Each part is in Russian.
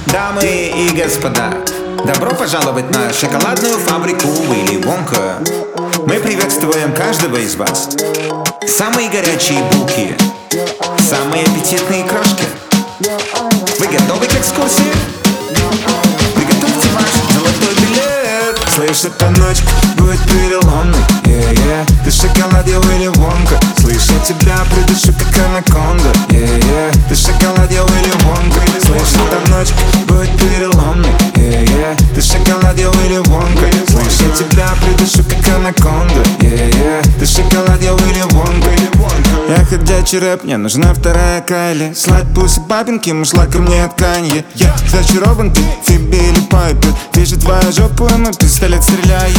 Дамы и господа, добро пожаловать на шоколадную фабрику Уилли Вонка. Мы приветствуем каждого из вас. Самые горячие булки, самые аппетитные крошки. Вы готовы к экскурсии? Приготовьте ваш золотой билет. Слышь, эта ночь будет переломной, Ты шоколад, я Уилли Вонка. Слышь, я тебя придушу, как анаконда, Ты шоколад, я Уилли Вонка. Слышь, эта ночь будет переломной, Ты шоколад, я Уилли Вонка. Слышь, я тебя придушу, как анаконда, Ты шоколад, я Уилли Вонка. Я ходячий рэп, мне нужна вторая Кайли. Слать пусы папинки, мышла ко мне от Канье. Я зачарован, ты тебе или Пайпер. Вижу твою жопу, и мой пистолет стреляет.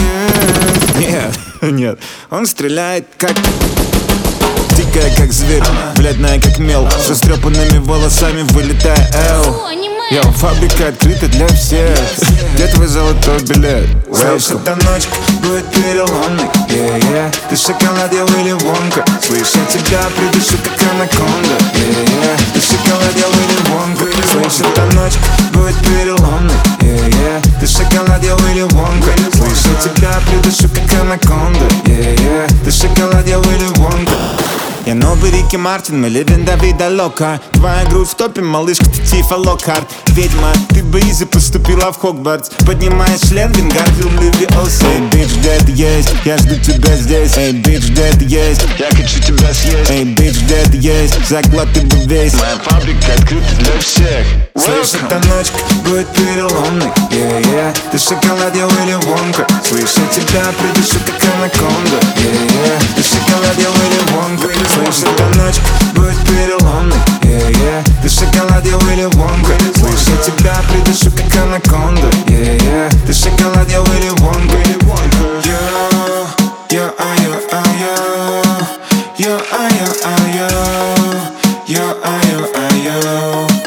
Нет, он стреляет как... Дикая как зверь, бледная как мел, с растрепанными волосами вылетая Эл. Йо, фабрика открыта для всех. Где твой золотой билет? Слышь, эта ночь будет переломной, Ты шоколад, я Уилли Вонка. Слышь, я тебя придушу, как анаконда, Ты шоколад, я Уилли Вонка. Слышь, эта ночь будет переломной, Ты шоколад, я Уилли Вонка. Слышь, я тебя придушу, как анаконда, Ты шоколад, я Уилли Вонка. Я новый Рики Мартин, мы living Давида Лока. Твоя грудь в топе, малышка, ты Тифа Локхарт. Ведьма, ты бы изи поступила в Хогвартс. Поднимаешь шлем, Вингарфилд, Левиоса. Эй, бич, где ты есть? Я жду тебя здесь. Эй, бич, где ты есть? Я хочу тебя съесть. Эй, бич, где ты есть? Заклад ты бы весь. Моя фабрика открыта для всех. Слышь, эта ночь будет переломной, Ты шоколад, я Уилли Вонка. Слышь, я тебя придушу, как анаконда, Ты шоколад, я Уилли Вонка. Слышь, эта ночь будет переломной, Ты шоколад, я Уилли Вонка. Слышь, я тебя придушу, как анаконда, Ты шоколад, я Уилли Вонка. Yo,